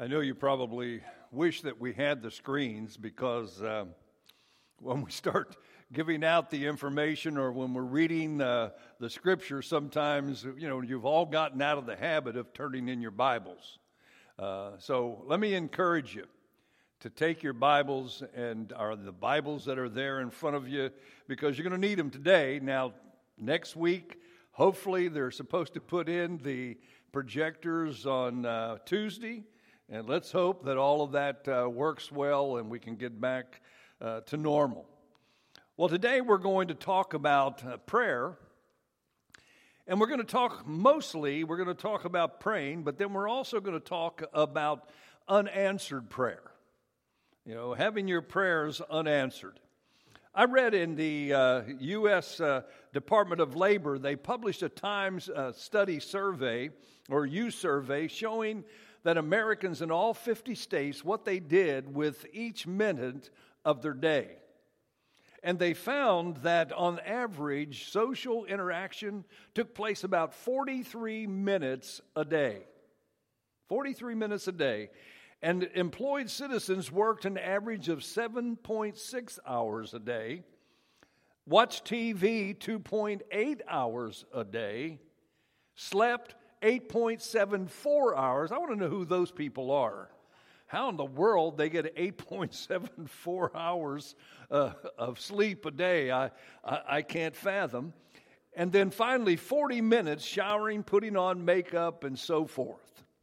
I know you probably wish that we had the screens because when we start giving out the information or when we're reading the scripture, sometimes, you've all gotten out of the habit of turning in your Bibles. So let me encourage you to take your Bibles or the Bibles that are there in front of you because you're going to need them today. Now, next week, hopefully they're supposed to put in the projectors on Tuesday. And let's hope that all of that works well and we can get back to normal. Well, today we're going to talk about prayer. And we're going to talk about praying, but then we're also going to talk about unanswered prayer. Having your prayers unanswered. I read in the U.S. Department of Labor, they published a Times study survey, or U-survey, showing that Americans in all 50 states, what they did with each minute of their day. And they found that on average, social interaction took place about 43 minutes a day. 43 minutes a day. And employed citizens worked an average of 7.6 hours a day, watched TV 2.8 hours a day, slept 8.74 hours. I want to know who those people are. How in the world they get 8.74 hours of sleep a day? I can't fathom. And then finally 40 minutes showering, putting on makeup, and so forth.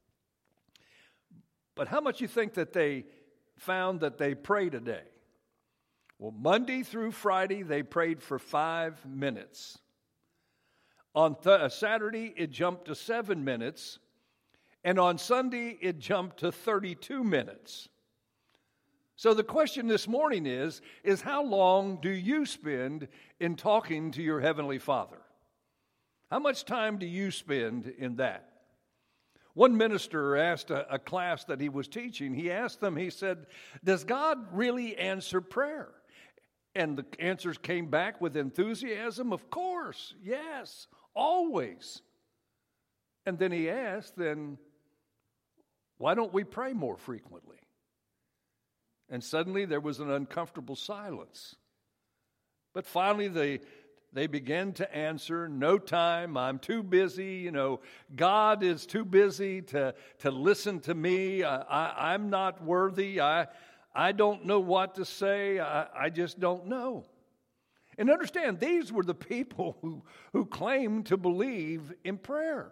But how much you think that they found that they prayed a day? Well, Monday through Friday, they prayed for 5 minutes. On Saturday, it jumped to 7 minutes. And on Sunday, it jumped to 32 minutes. So the question this morning is how long do you spend in talking to your Heavenly Father? How much time do you spend in that? One minister asked a class that he was teaching, he said, does God really answer prayer? And the answers came back with enthusiasm. Of course, yes, always. And then he asked, then why don't we pray more frequently? And suddenly there was an uncomfortable silence. But finally they began to answer, no time, I'm too busy, God is too busy to listen to me, I'm not worthy, I don't know what to say, I just don't know. And understand, these were the people who claimed to believe in prayer.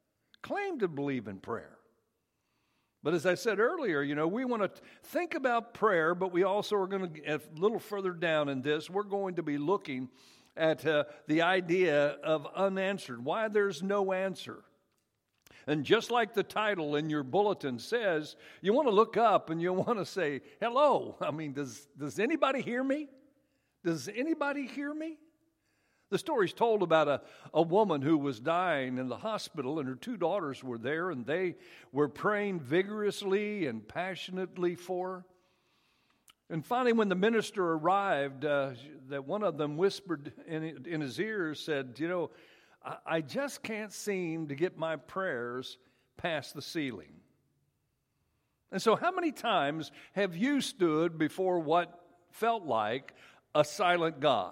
But as I said earlier, we want to think about prayer, but we also are going to, a little further down in this, we're going to be looking at the idea of unanswered, why there's no answer. And just like the title in your bulletin says, you want to look up and you want to say, hello. I mean, does anybody hear me? Does anybody hear me? The story's told about a woman who was dying in the hospital, and her 2 daughters were there, and they were praying vigorously and passionately for her. And finally, when the minister arrived, that one of them whispered in his ear, said, I just can't seem to get my prayers past the ceiling. And so how many times have you stood before what felt like a silent God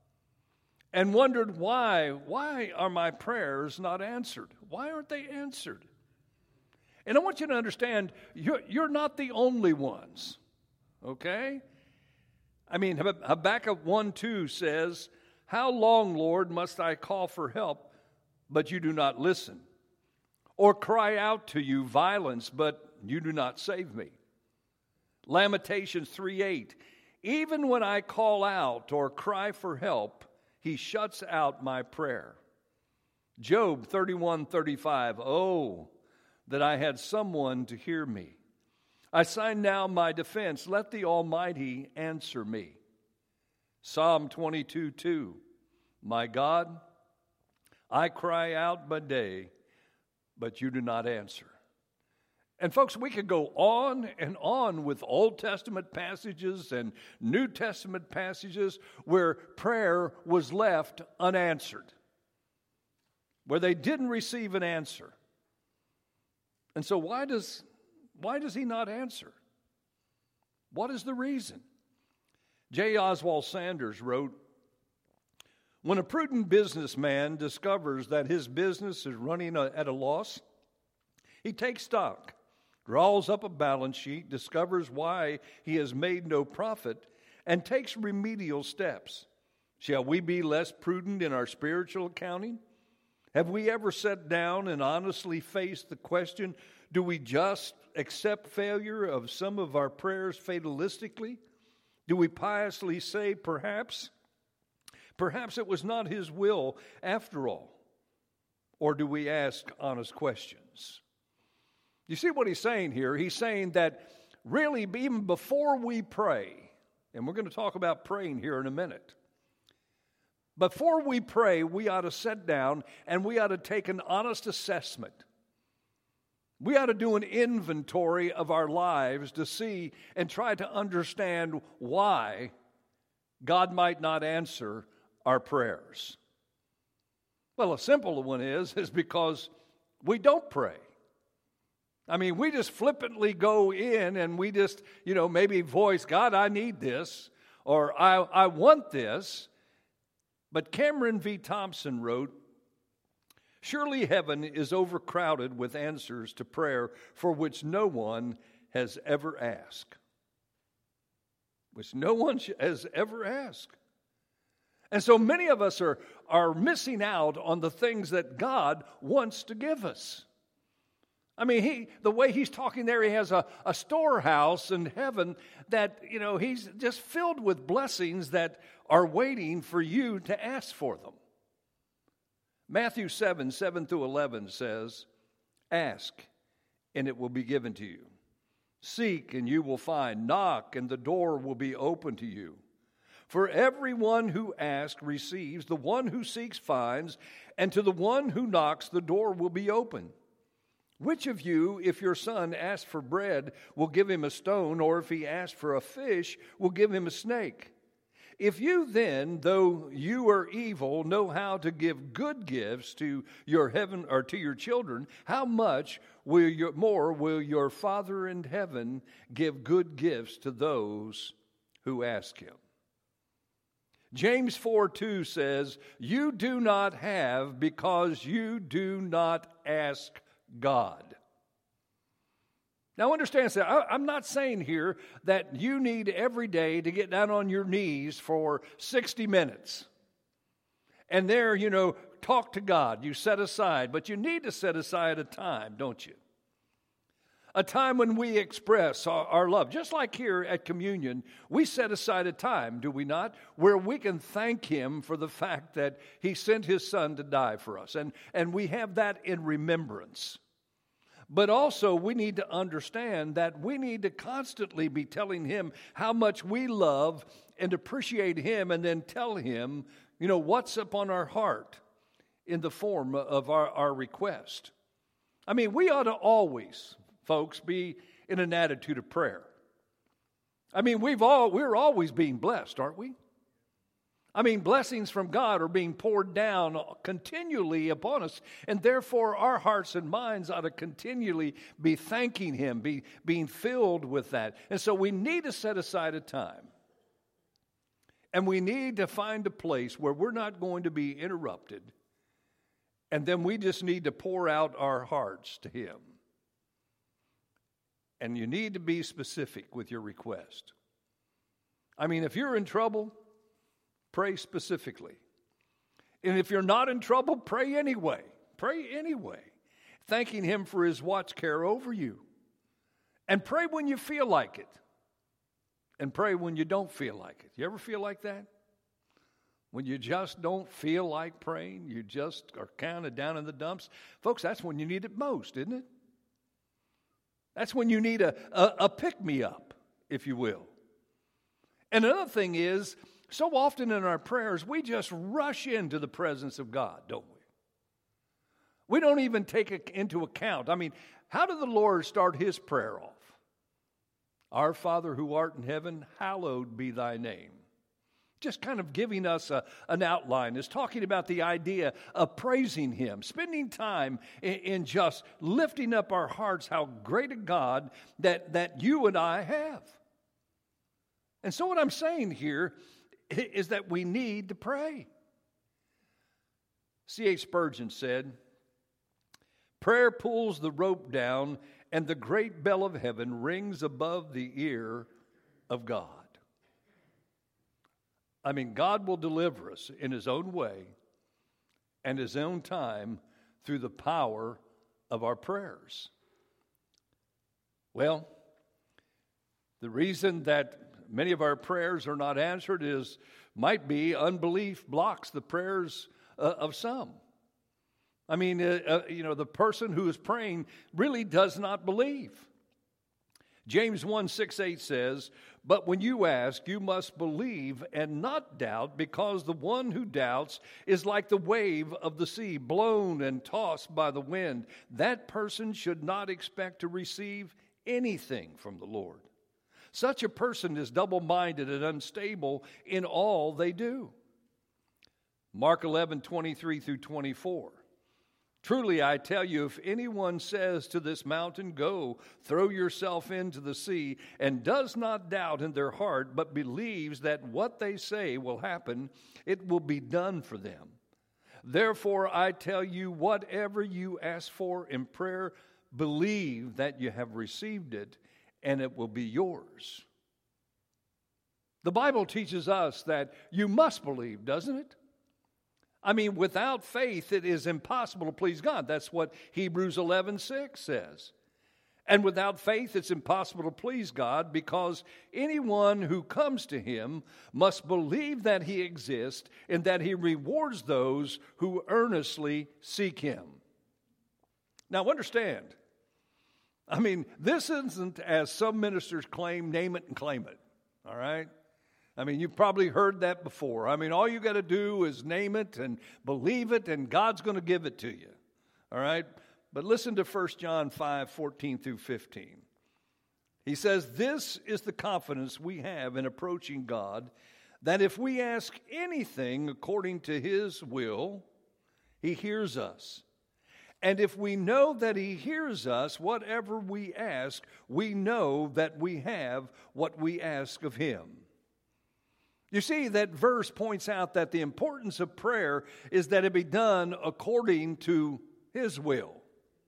and wondered why are my prayers not answered? Why aren't they answered? And I want you to understand, you're not the only ones. Okay? I mean, Habakkuk 1:2 says, how long, Lord, must I call for help, but you do not listen? Or cry out to you violence, but you do not save me? Lamentations 3:8, even when I call out or cry for help, he shuts out my prayer. Job 31:35, oh, that I had someone to hear me. I sign now my defense. Let the Almighty answer me. Psalm 22:2. My God, I cry out by day, but you do not answer. And folks, we could go on and on with Old Testament passages and New Testament passages where prayer was left unanswered, where they didn't receive an answer. And so why does Why does he not answer? What is the reason? J. Oswald Sanders wrote, "When a prudent businessman discovers that his business is running at a loss, he takes stock, draws up a balance sheet, discovers why he has made no profit, and takes remedial steps. Shall we be less prudent in our spiritual accounting? Have we ever sat down and honestly faced the question, do we just accept failure of some of our prayers fatalistically? Do we piously say, perhaps it was not his will after all? Or do we ask honest questions?" You see what he's saying here? He's saying that really, even before we pray, and we're going to talk about praying here in a minute, before we pray, we ought to sit down and we ought to take an honest assessment. We ought to do an inventory of our lives to see and try to understand why God might not answer our prayers. Well, a simple one is because we don't pray. I mean, we just flippantly go in and we just, maybe voice, God, I need this, or I want this. But Cameron V. Thompson wrote, "Surely heaven is overcrowded with answers to prayer for which no one has ever asked." Which no one has ever asked. And so many of us are missing out on the things that God wants to give us. I mean, the way he's talking there, he has a storehouse in heaven that, he's just filled with blessings that are waiting for you to ask for them. Matthew 7:7-11 says, "Ask, and it will be given to you. Seek, and you will find. Knock, and the door will be open to you. For everyone who asks receives, the one who seeks finds, and to the one who knocks the door will be open. Which of you, if your son asks for bread, will give him a stone, or if he asks for a fish, will give him a snake? If you then, though you are evil, know how to give good gifts to your children, how much more will your Father in heaven give good gifts to those who ask him?" James 4:2 says, "You do not have because you do not ask God." Now understand, I'm not saying here that you need every day to get down on your knees for 60 minutes. And there, talk to God. You set aside, but you need to set aside a time, don't you? A time when we express our love. Just like here at communion, we set aside a time, do we not? Where we can thank him for the fact that he sent his son to die for us. And we have that in remembrance. But also we need to understand that we need to constantly be telling him how much we love and appreciate him, and then tell him, what's upon our heart in the form of our request. I mean, we ought to always, folks, be in an attitude of prayer. I mean, we're always being blessed, aren't we? I mean, blessings from God are being poured down continually upon us, and therefore our hearts and minds ought to continually be thanking him, being filled with that. And so we need to set aside a time, and we need to find a place where we're not going to be interrupted, and then we just need to pour out our hearts to him. And you need to be specific with your request. I mean, if you're in trouble, pray specifically. And if you're not in trouble, pray anyway. Pray anyway. Thanking him for his watch care over you. And pray when you feel like it. And pray when you don't feel like it. You ever feel like that? When you just don't feel like praying, you just are kind of down in the dumps. Folks, that's when you need it most, isn't it? That's when you need a pick-me-up, if you will. And another thing is, so often in our prayers, we just rush into the presence of God, don't we? We don't even take it into account. I mean, how did the Lord start his prayer off? Our Father who art in heaven, hallowed be thy name. just kind of giving us an outline, is talking about the idea of praising Him, spending time in just lifting up our hearts, how great a God that you and I have. And so what I'm saying here is that we need to pray. C.H. Spurgeon said, "Prayer pulls the rope down, and the great bell of heaven rings above the ear of God." I mean, God will deliver us in His own way and His own time through the power of our prayers. Well, the reason that many of our prayers are not answered might be unbelief blocks the prayers of some. I mean, the person who is praying really does not believe. James 1:6-8 says, "But when you ask, you must believe and not doubt, because the one who doubts is like the wave of the sea, blown and tossed by the wind. That person should not expect to receive anything from the Lord. Such a person is double-minded and unstable in all they do." Mark 11:23-24. "Truly I tell you, if anyone says to this mountain, 'Go, throw yourself into the sea,' and does not doubt in their heart, but believes that what they say will happen, it will be done for them. Therefore I tell you, whatever you ask for in prayer, believe that you have received it, and it will be yours." The Bible teaches us that you must believe, doesn't it? I mean, without faith, it is impossible to please God. That's what Hebrews 11:6 says. And without faith, it's impossible to please God, because anyone who comes to Him must believe that He exists and that He rewards those who earnestly seek Him. Now, understand, I mean, this isn't, as some ministers claim, name it and claim it, all right? I mean, you've probably heard that before. I mean, all you got to do is name it and believe it, and God's going to give it to you. All right? But listen to 1 John 5:14-15. He says, "This is the confidence we have in approaching God, that if we ask anything according to His will, He hears us. And if we know that He hears us, whatever we ask, we know that we have what we ask of Him." You see, that verse points out that the importance of prayer is that it be done according to His will.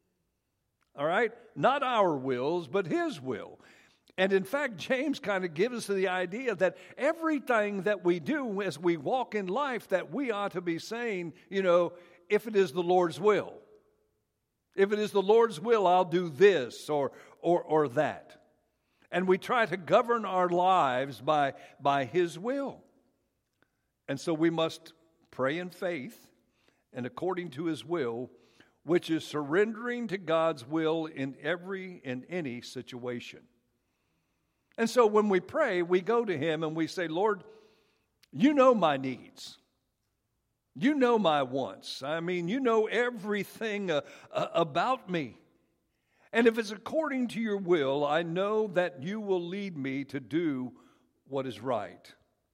All right? Not our wills, but His will. And in fact, James kind of gives us the idea that everything that we do as we walk in life, that we ought to be saying, if it is the Lord's will. If it is the Lord's will, I'll do this or that. And we try to govern our lives by His will. And so we must pray in faith and according to His will, which is surrendering to God's will in any situation. And so when we pray, we go to Him and we say, "Lord, you know my needs. You know my wants. I mean, you know everything about me. And if it's according to your will, I know that you will lead me to do what is right.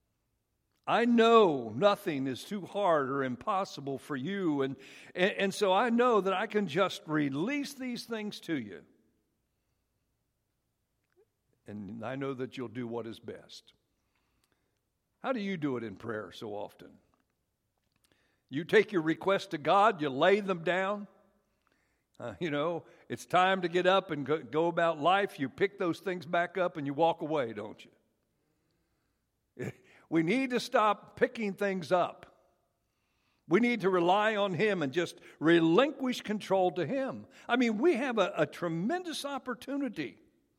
I know nothing is too hard or impossible for you, and so I know that I can just release these things to you. And I know that you'll do what is best." How do you do it in prayer so often? You take your requests to God, you lay them down. It's time to get up and go about life. You pick those things back up and you walk away, don't you? We need to stop picking things up. We need to rely on Him and just relinquish control to Him. I mean, we have a tremendous opportunity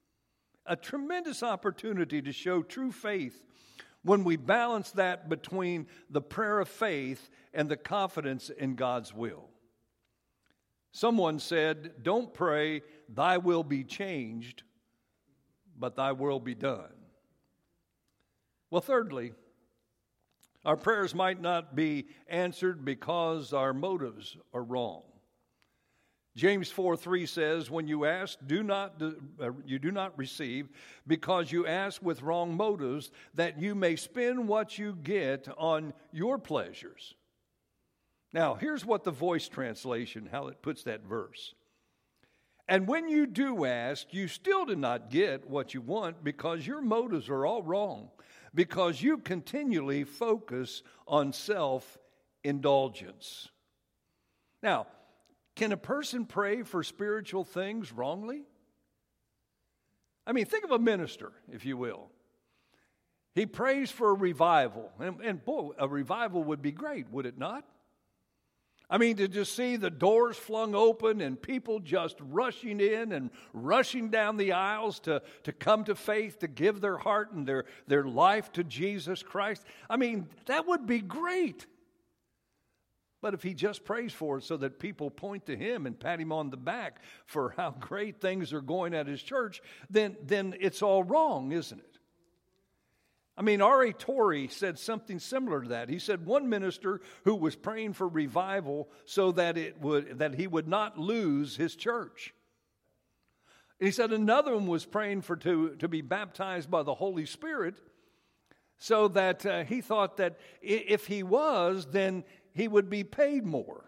to show true faith when we balance that between the prayer of faith and the confidence in God's will. Someone said, "Don't pray, 'Thy will be changed,' but 'Thy will be done.'" Well, thirdly, our prayers might not be answered because our motives are wrong. James 4:3 says, when you ask, you do not receive, because you ask with wrong motives, that you may spend what you get on your pleasures. Now, here's what the Voice translation, how it puts that verse. And when you do ask, you still do not get what you want, because your motives are all wrong, because you continually focus on self-indulgence. Now, can a person pray for spiritual things wrongly? I mean, think of a minister, if you will. He prays for a revival. And boy, a revival would be great, would it not? I mean, to just see the doors flung open and people just rushing in and rushing down the aisles to come to faith, to give their heart and their life to Jesus Christ. I mean, that would be great. But if he just prays for it so that people point to him and pat him on the back for how great things are going at his church, then it's all wrong, isn't it? I mean, R.A. Torrey said something similar to that. He said one minister who was praying for revival so that he would not lose his church. He said another one was praying to be baptized by the Holy Spirit so that he thought that if he was, then he would be paid more.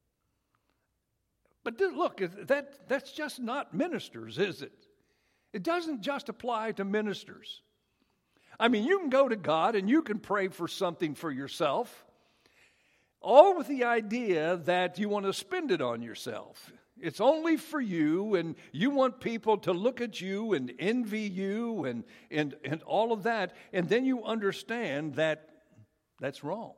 But look, that's just not ministers, is it? It doesn't just apply to ministers. I mean, you can go to God and you can pray for something for yourself, all with the idea that you want to spend it on yourself. It's only for you, and you want people to look at you and envy you and all of that, and then you understand that that's wrong.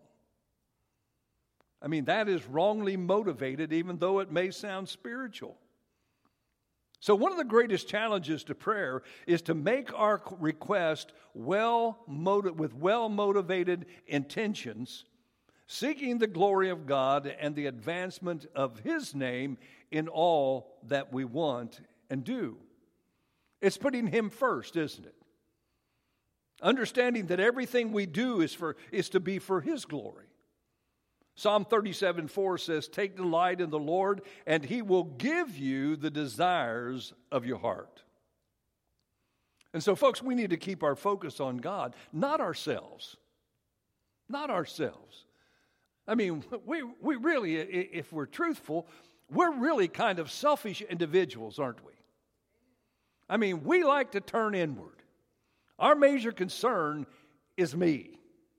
I mean, that is wrongly motivated, even though it may sound spiritual. So one of the greatest challenges to prayer is to make our request with well-motivated intentions, seeking the glory of God and the advancement of His name in all that we want and do. It's putting Him first, isn't it? Understanding that everything we do is to be for His glory. Psalm 37:4 says, "Take delight in the Lord, and He will give you the desires of your heart." And so, folks, we need to keep our focus on God, not ourselves. Not ourselves. I mean, we really, if we're truthful, we're really kind of selfish individuals, aren't we? I mean, we like to turn inward. Our major concern is me.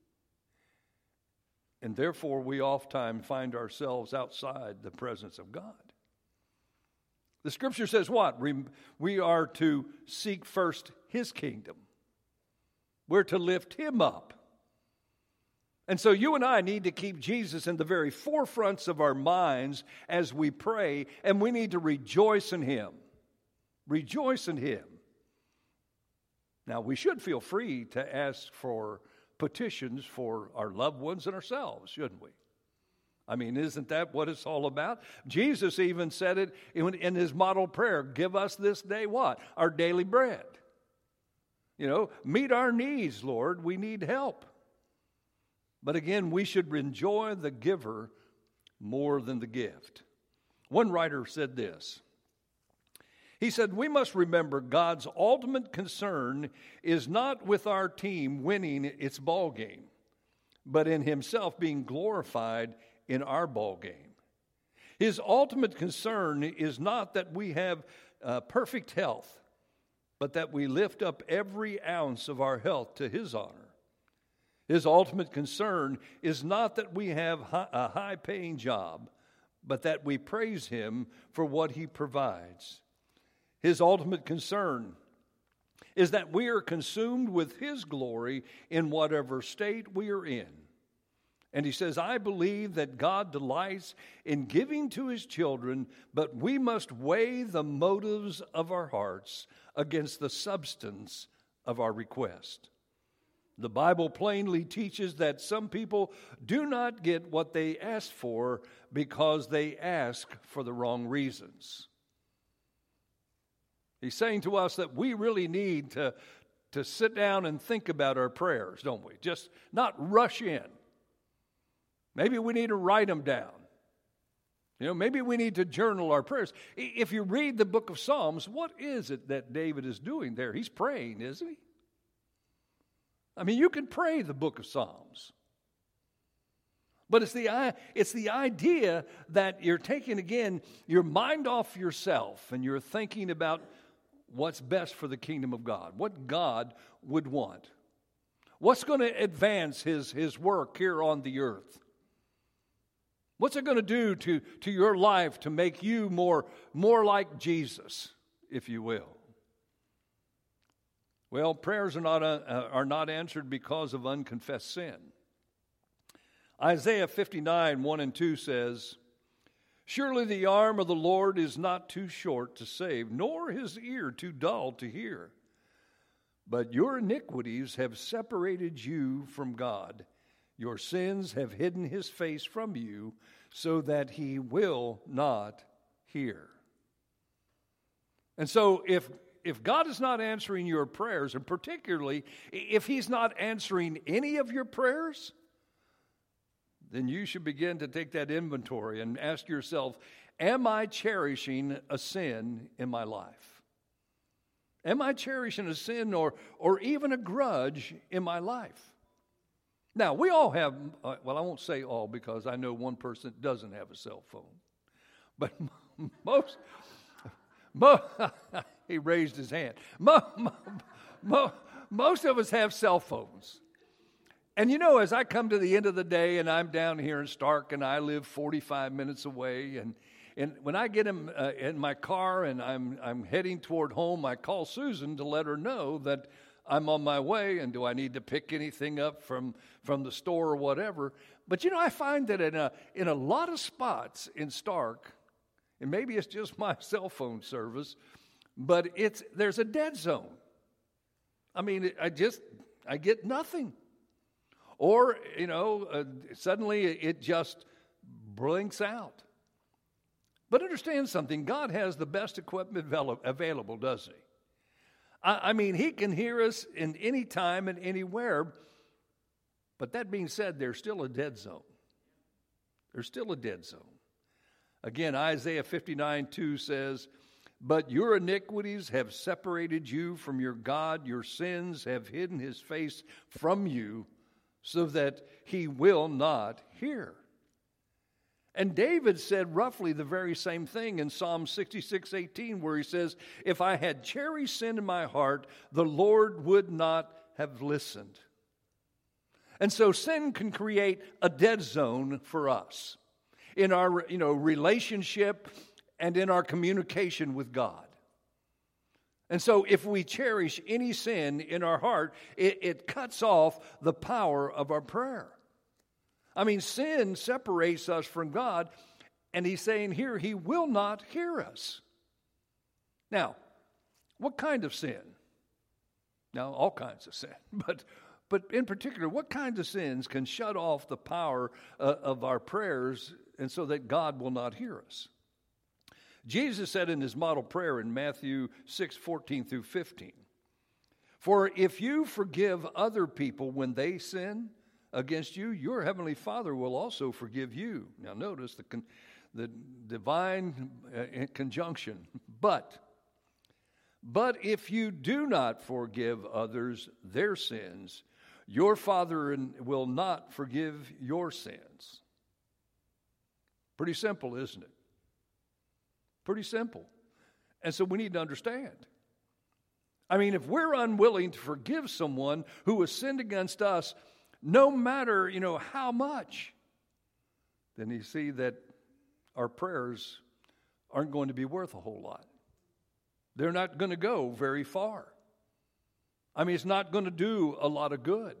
And therefore, we oftentimes find ourselves outside the presence of God. The Scripture says what? We are to seek first His kingdom. We're to lift Him up. And so you and I need to keep Jesus in the very forefronts of our minds as we pray, and we need to rejoice in Him. Rejoice in Him. Now, we should feel free to ask for petitions for our loved ones and ourselves, shouldn't we? I mean, isn't that what it's all about? Jesus even said it in His model prayer, give us this day what? Our daily bread. You know, meet our needs, Lord. We need help. But again, we should enjoy the giver more than the gift. One writer said this. He said, we must remember God's ultimate concern is not with our team winning its ball game, but in Himself being glorified in our ball game. His ultimate concern is not that we have perfect health, but that we lift up every ounce of our health to His honor. His ultimate concern is not that we have a high-paying job, but that we praise Him for what He provides. His ultimate concern is that we are consumed with His glory in whatever state we are in. And he says, I believe that God delights in giving to His children, but we must weigh the motives of our hearts against the substance of our request. The Bible plainly teaches that some people do not get what they ask for because they ask for the wrong reasons. He's saying to us that we really need to sit down and think about our prayers, don't we? Just not rush in. Maybe we need to write them down. Maybe we need to journal our prayers. If you read the book of Psalms, what is it that David is doing there? He's praying, isn't he? I mean, you can pray the book of Psalms. But it's the idea that you're taking, again, your mind off yourself and you're thinking about what's best for the kingdom of God, what God would want. What's going to advance his work here on the earth? What's it going to do to your life to make you more like Jesus, if you will? Well, prayers are not answered because of unconfessed sin. Isaiah 59, 1 and 2 says, "Surely the arm of the Lord is not too short to save, nor his ear too dull to hear. But your iniquities have separated you from God. Your sins have hidden his face from you, so that he will not hear." And so if God is not answering your prayers, and particularly if he's not answering any of your prayers, then you should begin to take that inventory and ask yourself, am I cherishing a sin in my life? Am I cherishing a sin or even a grudge in my life? Now, we all have, well, I won't say all because I know one person that doesn't have a cell phone. But most he raised his hand. Most of us have cell phones. And as I come to the end of the day and I'm down here in Stark and I live 45 minutes away, and when I get in my car and I'm heading toward home, I call Susan to let her know that I'm on my way and do I need to pick anything up from the store or whatever. But I find that in a lot of spots in Stark, and maybe it's just my cell phone service, but there's a dead zone. I mean, I get nothing. Or, suddenly it just blinks out. But understand something, God has the best equipment available, doesn't he? I mean, he can hear us in any time and anywhere. But that being said, there's still a dead zone. There's still a dead zone. Again, Isaiah 59:2 says, "But your iniquities have separated you from your God. Your sins have hidden his face from you, so that he will not hear." And David said roughly the very same thing in Psalm 66:18, where he says, "If I had cherished sin in my heart, the Lord would not have listened." And so sin can create a dead zone for us in our relationship and in our communication with God. And so if we cherish any sin in our heart, it cuts off the power of our prayer. I mean, sin separates us from God, and he's saying here, he will not hear us. Now, what kind of sin? Now, all kinds of sin, but in particular, what kinds of sins can shut off the power of our prayers and so that God will not hear us? Jesus said in his model prayer in Matthew 6:14 through 15, "For if you forgive other people when they sin against you, your heavenly Father will also forgive you." Now notice the divine conjunction. But if you do not forgive others their sins, your Father will not forgive your sins. Pretty simple, isn't it? Pretty simple. And so we need to understand. I mean, if we're unwilling to forgive someone who has sinned against us, no matter, how much, then you see that our prayers aren't going to be worth a whole lot. They're not going to go very far. I mean, it's not going to do a lot of good.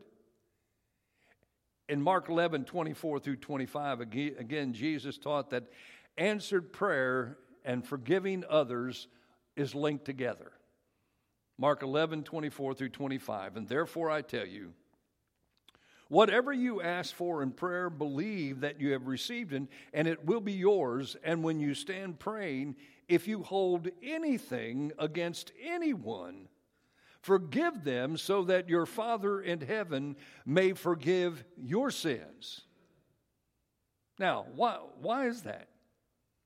In Mark 11:24 through 25, again, Jesus taught that answered prayer and forgiving others is linked together. Mark 11:24 through 25, "And therefore I tell you, whatever you ask for in prayer, believe that you have received it, and it will be yours. And when you stand praying, if you hold anything against anyone, forgive them, so that your Father in heaven may forgive your sins." Now, why is that?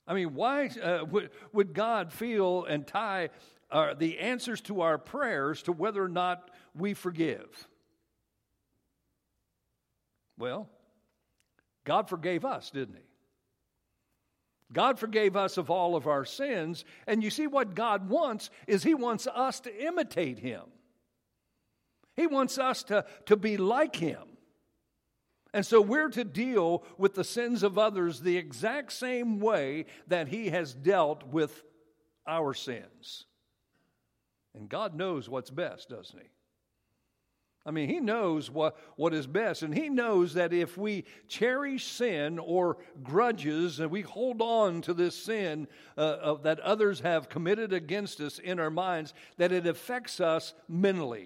I mean, why would God feel and tie the answers to our prayers to whether or not we forgive? Well, God forgave us, didn't He? God forgave us of all of our sins, and you see what God wants is He wants us to imitate Him. He wants us to be like Him. And so we're to deal with the sins of others the exact same way that He has dealt with our sins. And God knows what's best, doesn't He? I mean, He knows what is best, and He knows that if we cherish sin or grudges and we hold on to this sin that others have committed against us in our minds, that it affects us mentally.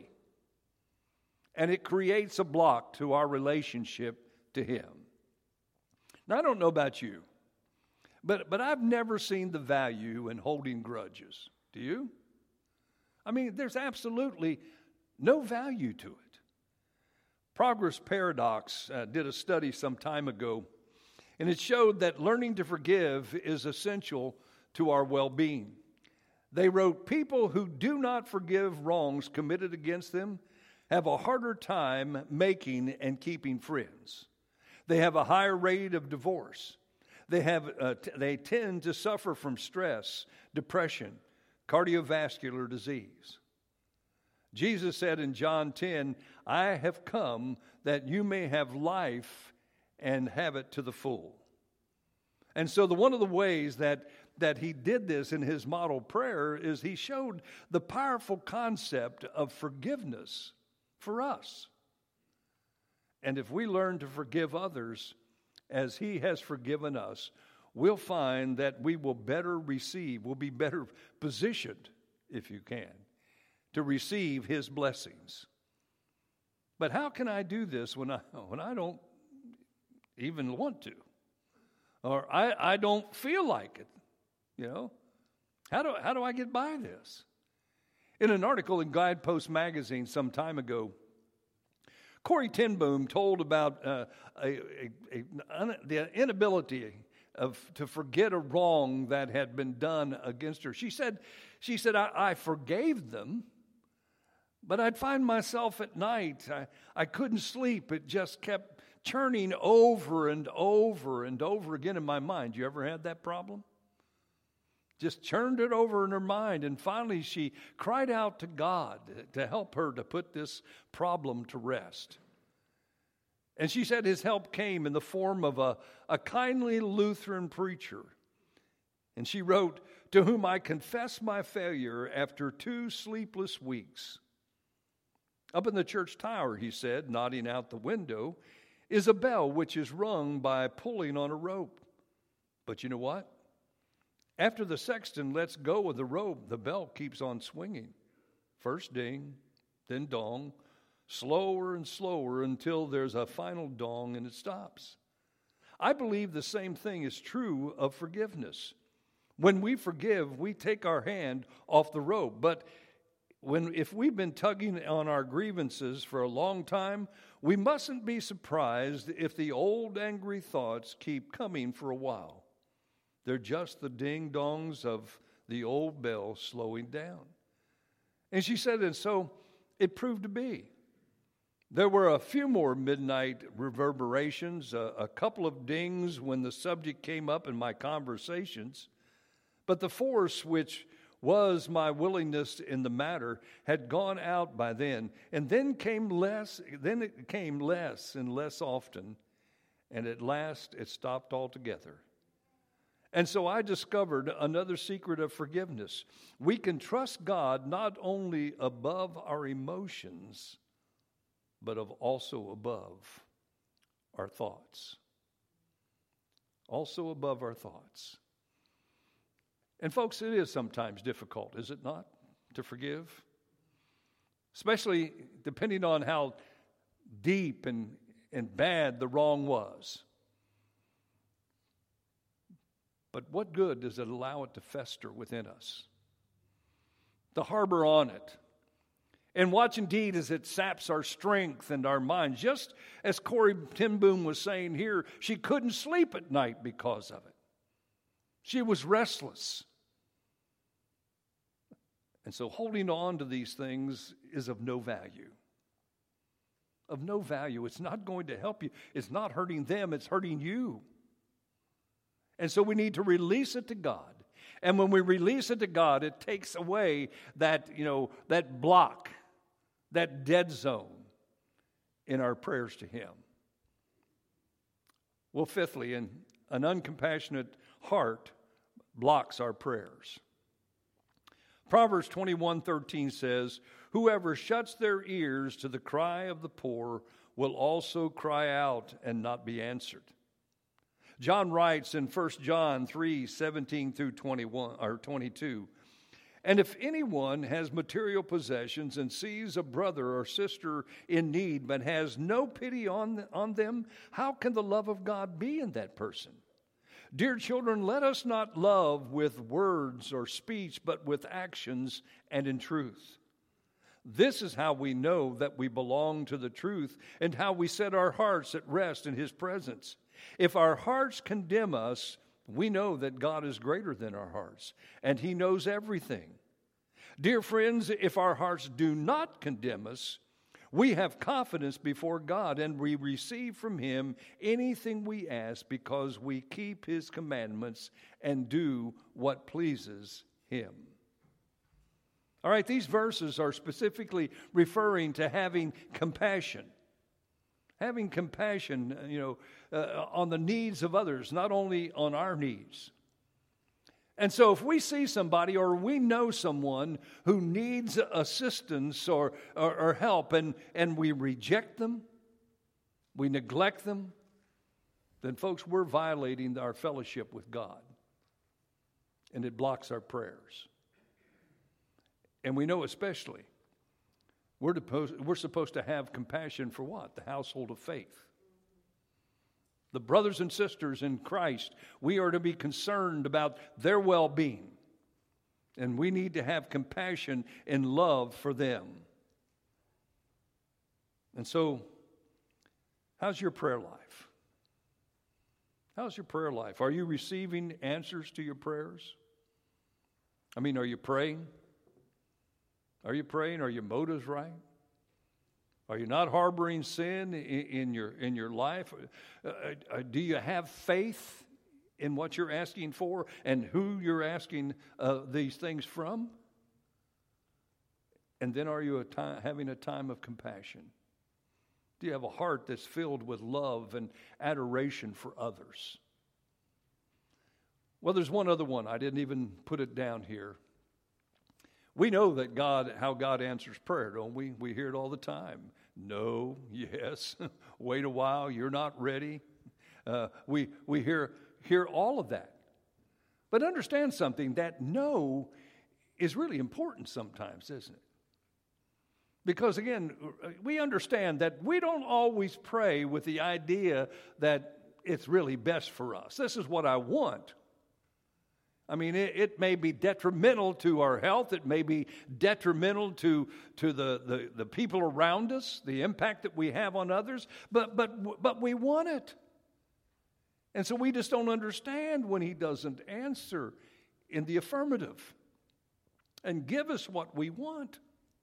And it creates a block to our relationship to Him. Now, I don't know about you, but I've never seen the value in holding grudges. Do you? I mean, there's absolutely no value to it. Progress Paradox did a study some time ago, and it showed that learning to forgive is essential to our well-being. They wrote, people who do not forgive wrongs committed against them have a harder time making and keeping friends. They have a higher rate of divorce. They tend to suffer from stress, depression, cardiovascular disease. Jesus said in John 10, I have come that you may have life and have it to the full. And so one of the ways that He did this in His model prayer is He showed the powerful concept of forgiveness for us. And if we learn to forgive others as He has forgiven us, we'll find that we will better receive, we'll be better positioned, if you can, to receive His blessings. But how can I do this when I don't even want to? Or I don't feel like it, you know? How do I get by this? In an article in Guidepost magazine some time ago, Corrie ten Boom told about the inability to forget a wrong that had been done against her. She said, I forgave them, but I'd find myself at night, I couldn't sleep. It just kept churning over and over and over again in my mind. You ever had that problem? Just churned it over in her mind, and finally she cried out to God to help her to put this problem to rest. And she said His help came in the form of a kindly Lutheran preacher. And she wrote, to whom I confess my failure after 2 sleepless weeks. Up in the church tower, he said, nodding out the window, is a bell which is rung by pulling on a rope. But you know what? After the sexton lets go of the rope, the bell keeps on swinging. First ding, then dong, slower and slower until there's a final dong and it stops. I believe the same thing is true of forgiveness. When we forgive, we take our hand off the rope. But if we've been tugging on our grievances for a long time, we mustn't be surprised if the old angry thoughts keep coming for a while. They're just the ding-dongs of the old bell slowing down. And she said, and so it proved to be. There were a few more midnight reverberations, a couple of dings when the subject came up in my conversations, but the force which was my willingness in the matter had gone out by then, and then it came less and less often, and at last it stopped altogether. And so I discovered another secret of forgiveness. We can trust God not only above our emotions, but also above our thoughts. Also above our thoughts. And folks, it is sometimes difficult, is it not, to forgive? Especially depending on how deep and bad the wrong was. But what good does it allow it to fester within us? To harbor on it. And watch indeed as it saps our strength and our minds. Just as Corrie ten Boom was saying here, she couldn't sleep at night because of it. She was restless. And so holding on to these things is of no value. Of no value. It's not going to help you. It's not hurting them, it's hurting you. And so we need to release it to God. And when we release it to God, it takes away that, that block, that dead zone in our prayers to Him. Well, fifthly, an uncompassionate heart blocks our prayers. Proverbs 21:13 says, "Whoever shuts their ears to the cry of the poor will also cry out and not be answered." John writes in 1 John 3:17 through 21 or 22, "And if anyone has material possessions and sees a brother or sister in need but has no pity on them, how can the love of God be in that person? Dear children, let us not love with words or speech, but with actions and in truth. This is how we know that we belong to the truth and how we set our hearts at rest in His presence. If our hearts condemn us, we know that God is greater than our hearts, and He knows everything. Dear friends, if our hearts do not condemn us, we have confidence before God, and we receive from Him anything we ask because we keep His commandments and do what pleases Him." All right, these verses are specifically referring to having compassion. Having compassion, on the needs of others, not only on our needs. And so if we see somebody or we know someone who needs assistance or help and we reject them, we neglect them, then folks, we're violating our fellowship with God. And it blocks our prayers. And we know especially we're supposed to have compassion for what? The household of faith. The brothers and sisters in Christ, we are to be concerned about their well-being. And we need to have compassion and love for them. And so, how's your prayer life? How's your prayer life? Are you receiving answers to your prayers? Are you praying? Are you praying? Are your motives right? Are you not harboring sin in your life? Do you have faith in what you're asking for and who you're asking these things from? And then are you having a time of compassion? Do you have a heart that's filled with love and adoration for others? Well, there's one other one. I didn't even put it down here. We know that how God answers prayer, don't we? We hear it all the time. No, yes, wait a while, you're not ready. We hear all of that. But understand something, that no is really important sometimes, isn't it? Because again, we understand that we don't always pray with the idea that it's really best for us. This is what I want. It may be detrimental to our health. It may be detrimental to the people around us, the impact that we have on others. But we want it. And so we just don't understand when He doesn't answer in the affirmative and give us what we want.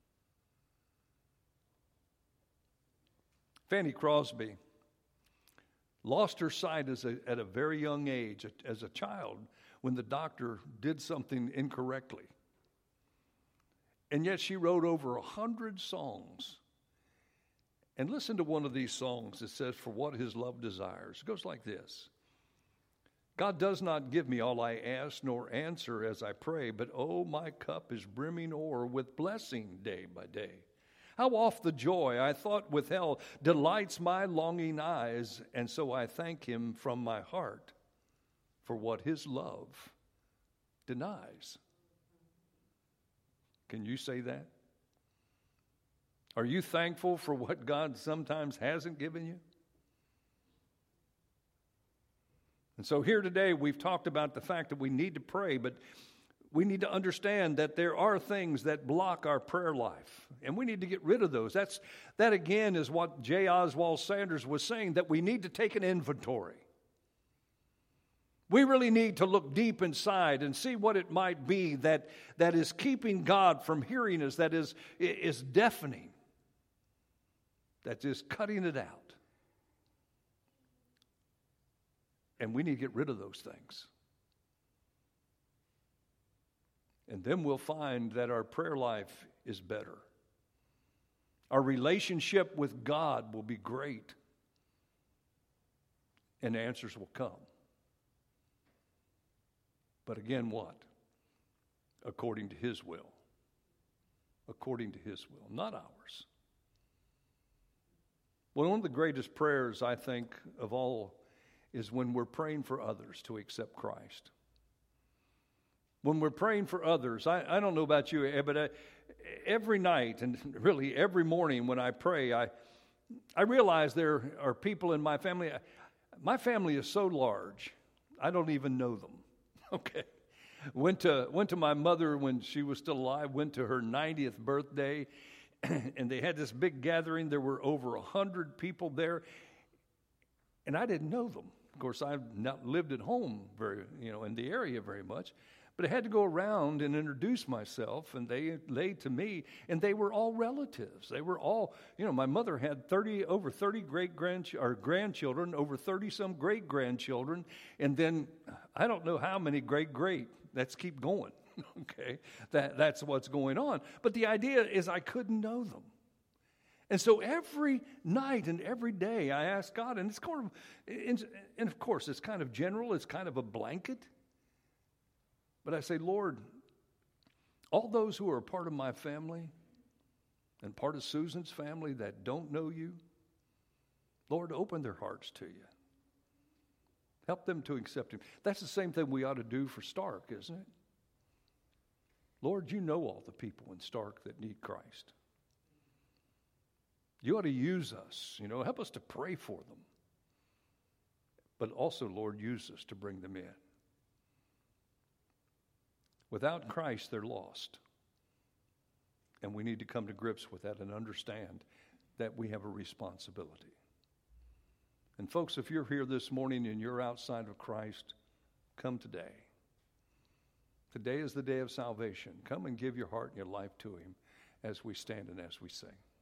Fanny Crosby lost her sight at a very young age, as a child, when the doctor did something incorrectly. And yet she wrote over 100 songs. And listen to one of these songs. It says, "For what His love desires." It goes like this. "God does not give me all I ask, nor answer as I pray, but oh, my cup is brimming o'er with blessing day by day. How oft the joy I thought withheld delights my longing eyes, and so I thank Him from my heart for what His love denies." Can you say that? Are you thankful for what God sometimes hasn't given you? And so here today we've talked about the fact that we need to pray, but we need to understand that there are things that block our prayer life, and we need to get rid of those. That again is what J. Oswald Sanders was saying, that we need to take an inventory. We really need to look deep inside and see what it might be that is keeping God from hearing us, that is deafening, that is cutting it out. And we need to get rid of those things. And then we'll find that our prayer life is better. Our relationship with God will be great. And answers will come. But again, what? According to His will. According to His will, not ours. Well, one of the greatest prayers, I think, of all is when we're praying for others to accept Christ. When we're praying for others, I don't know about you, but every night and really every morning when I pray, I realize there are people in my family. My family is so large, I don't even know them. Okay. Went to my mother when she was still alive, went to her 90th birthday, and they had this big gathering. There were over 100 people there, and I didn't know them. Of course, I've not lived at home in the area very much, but I had to go around and introduce myself, and they laid to me, and they were all relatives. They were all, my mother had over 30 grandchildren, over 30-some great-grandchildren, and then I don't know how many great. Let's keep going, okay? That's what's going on. But the idea is I couldn't know them. And so every night and every day I ask God, and it's kind of, and of course it's kind of general, it's kind of a blanket. But I say, Lord, all those who are part of my family and part of Susan's family that don't know you, Lord, open their hearts to you. Help them to accept Him. That's the same thing we ought to do for Stark, isn't it? Lord, you know all the people in Stark that need Christ. You ought to use us, help us to pray for them. But also, Lord, use us to bring them in. Without Christ, they're lost. And we need to come to grips with that and understand that we have a responsibility. And folks, if you're here this morning and you're outside of Christ, come today. Today is the day of salvation. Come and give your heart and your life to Him as we stand and as we sing.